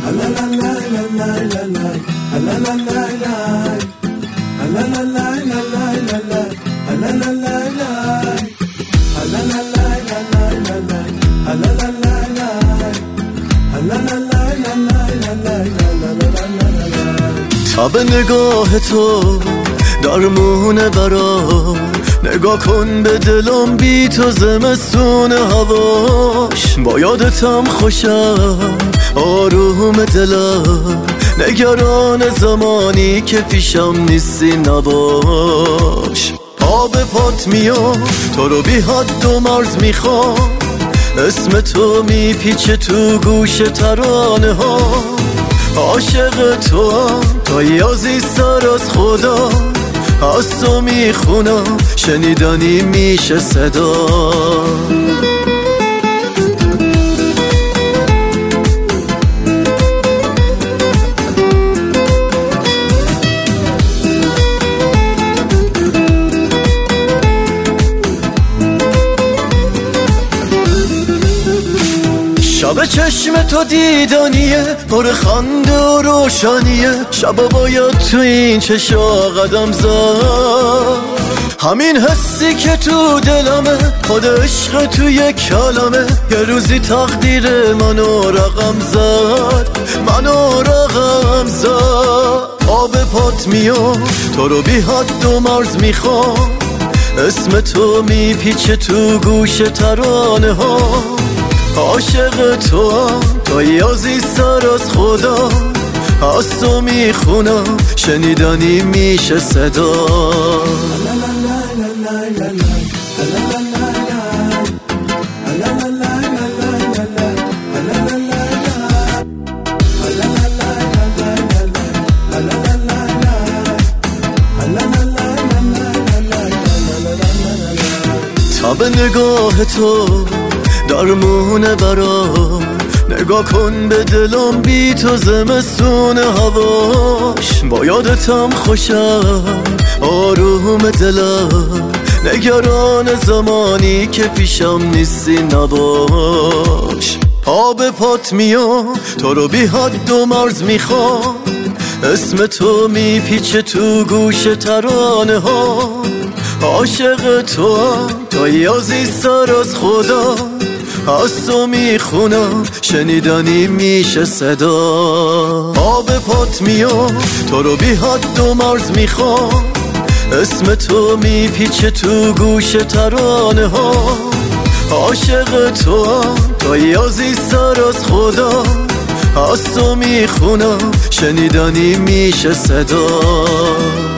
تب نگاه تو درمونه برام، نگاه کن به دلم بی تو زمستون هواش. با یادتم خوشم آروم دلم، نگران زمانی که پیشم نیستی نباش. پا به پات میام تو رو بی حد و مرز میخوام، اسم تو میپیچه تو گوش ترانه ها. عاشق تو هم تا یازی سر از خدا، از تو میخونم شنیدنی میشه صدا. شب چشم تو دیدنیه، پر خنده و روشنیه. شبا باید تو این چشا قدم زد، همین حسی که تو دلمه، خود عشق تو یک کلمه. یه روزی تقدیر منو رقم زد، منو رقم زد. آب پات میام تو رو بی حد و مرز میخوام، اسم تو میپیچه تو گوش ترانه ها. عاشق تو هم تا یازی سر از خدا، از تو میخونم شنیدنی میشه صدا. تب نگاه تو درمونه برام، نگاه کن به دلم بی تو زمستون هواش. با یادتم خوشم آروم دلم، نگران زمانی که پیشم نیستی نباش. آب پات میام تو رو بی حد و مرز میخوام، اسم تو میپیچه تو گوش ترانه ها. عاشق تو هم تا یازی سر از خدا، از تو میخونم شنیدنی میشه صدا. آب پات میام تو رو بی حد و مرز میخوام، اسم تو میپیچه تو گوش ترانه ها. عاشق تو هم تا یازی سر از خدا، از تو میخونم شنیدنی میشه صدا.